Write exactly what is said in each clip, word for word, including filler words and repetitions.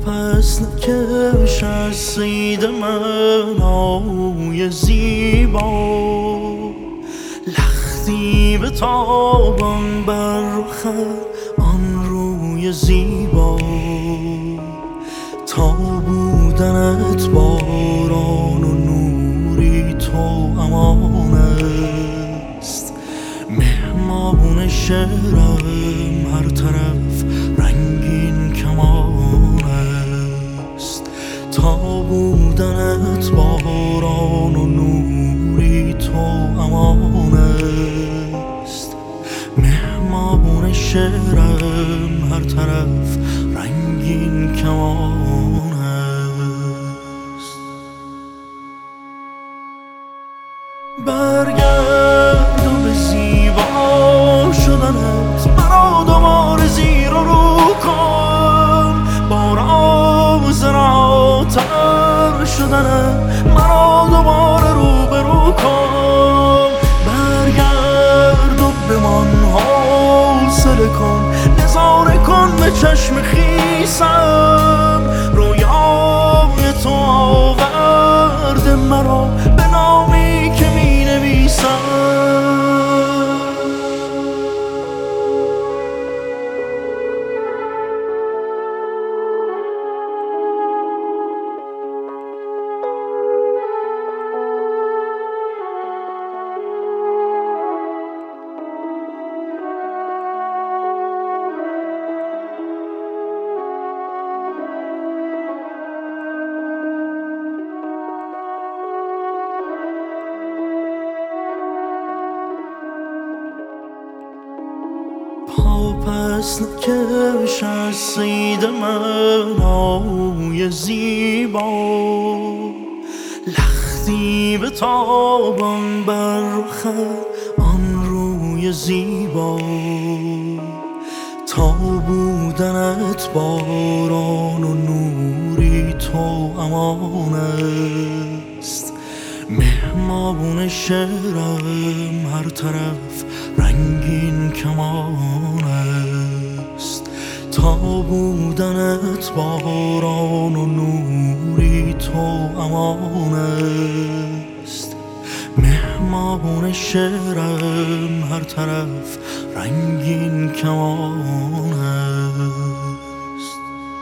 پس نکش از صید من آوی زیبا، لختی به تابان بر رخ آن روی زیبا. تا بودنت باران و نوری تو امان است، مهمان شعرم هر طرف رنگین کمان است. تا بودنت باران و نوری تو امان است، مهمان شعرم هر طرف رنگین کمان است. برگرد و به زیبا شدنت مرا دوباره زیر و رو کن، با راز رهاتر شدنت مرا دوباره رو به رو کن. برگرد و بمان حوصله کن، نظاره کن به چشم خیسم، رویای تو آورده مرا به نامی که می نویسم. پس نکش از صید من آوی زیبا، لختی به تابان بر رخ آن روی زیبا. تا بودنت باران و نوری تو امان است، مهمان شعرم هر طرف رنگین کمان است. تا بودنت باران و نوری تو امان است، مهمان شعرم هر طرف رنگین کمان است.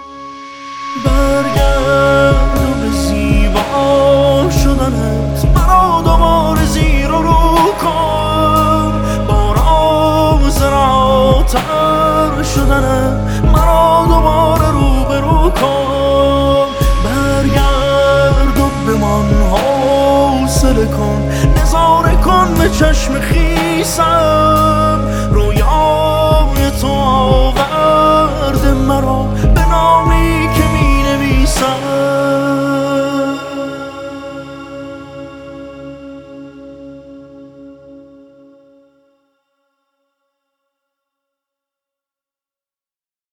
برگرد و به زیبا شدنت مرا دوباره زیر و رو کن، با راز رهاتر شدنت مرا دوباره رو به رو کن. برگرد و بمان حوصله کن، نظاره کن به چشم خیسم،